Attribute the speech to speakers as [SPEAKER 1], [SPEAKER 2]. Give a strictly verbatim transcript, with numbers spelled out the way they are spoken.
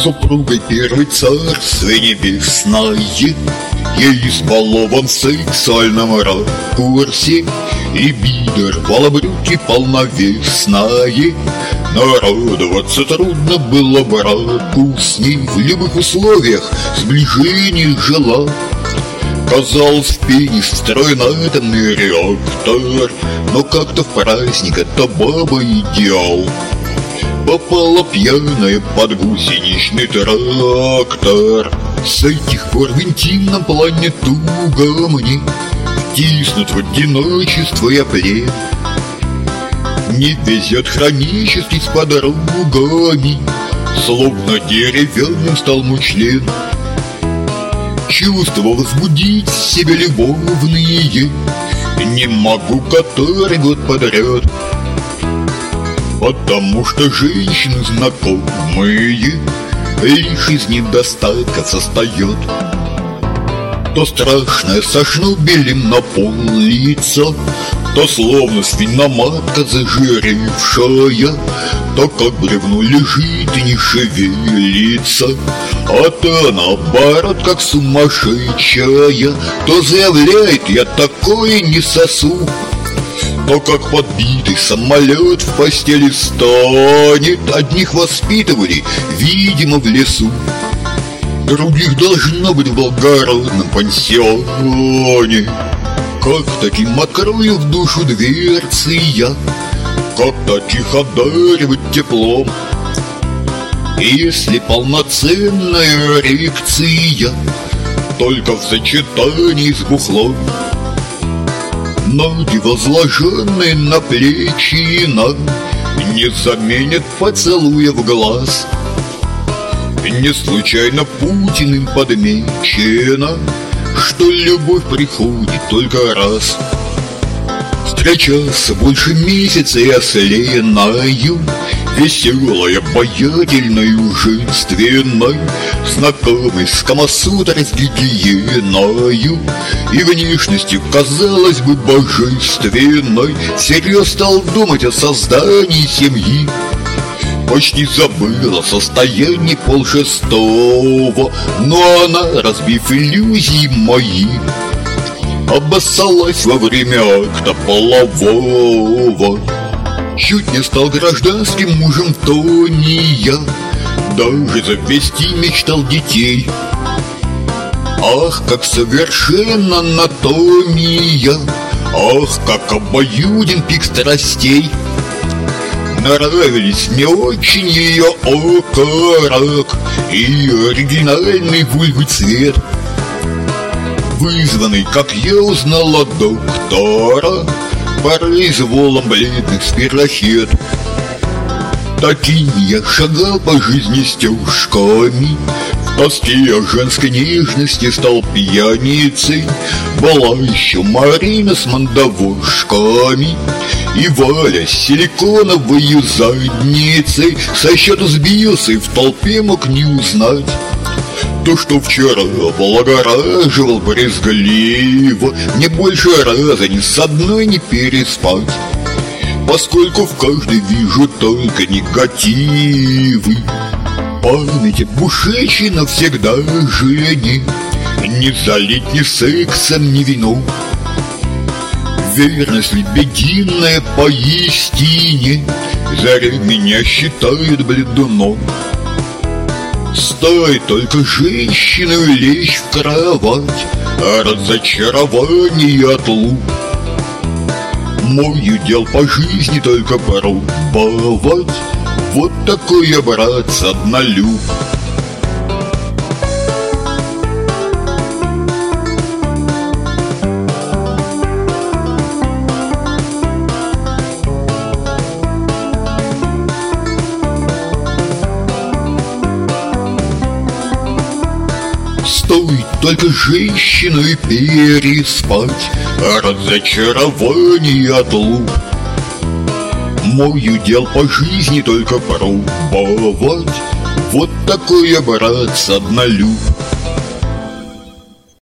[SPEAKER 1] супругой первый царство небесное. Я избалован в сексуальном ракурсе, либидо рвало брюки полновесное. Нарадоваться трудно было браку с ней, в любых условиях сближения жила. Казалось, в пенис встроен атомный реактор, но как-то в праздник эта баба идеал. Попала пьяная под гусеничный трактор. С этих пор в интимном плане туго мне втиснут в одиночество я плен. Не везет хронически с подругами, словно деревянным стал мой член. Чувства возбудить в себе любовные не могу который год подряд, потому что женщины знакомые лишь из недостатков состоят. То страшная со шнубелем на пол лица, то словно свиноматка зажиревшая, то как бревно лежит и не шевелится, а то наоборот как сумасшедшая, то заявляет: я такое не сосу, то как подбитый самолет в постели станет. Одних воспитывали, видимо, в лесу, других должно быть в благородном пансионе. Как таким открою в душу дверцы я, как таких одаривать теплом? И если полноценная эрекция только в сочетании с бухлом, ноги, возложенные на плечи, на не заменят поцелуя в глаз. Не случайно Путиным подмечено, что любовь приходит только раз. Встречался больше месяца я с Леною, веселой, обаятельной, женственной, знакомой с Камасутрой, с гигиеною и внешностью, казалось бы, божественной. Всерьез стал думать о создании семьи. Почти забыла состояние полшестого, но она, разбив иллюзии мои, обоссалась во время акта полового. Чуть не стал гражданским мужем Тони я, даже завести мечтал детей. Ах, как совершенно анатомия, ах, как обоюден пик страстей. Нравились мне очень ее окорок и оригинальный вульвы цвет, вызванный, как я узнала доктора, произволом бледных спирохет. Таким я шагал по жизни стежками, в тоске о женской нежности стал пьяницей. Была еще Марина с мандавошками и Валя с силиконовой задницей. Со счета сбился и в толпе мог не узнать то, что вчера облагораживал брезгливо. Мне больше раза ни с одной не переспать, поскольку в каждой вижу только негативы. Память бушечи навсегда жене не залить ни сексом, ни вином. Верность лебединая поистине заря меня считает бледуном. Стоит только женщину лечь в кровать, а разочарование отлуп. Мой удел по жизни только пробовать, вот такой я, братцы, однолюб. Стоит только женщину и переспать, а разочарование отлуп. Мой удел по жизни только пробовать, вот такой я, братцы, однолюб.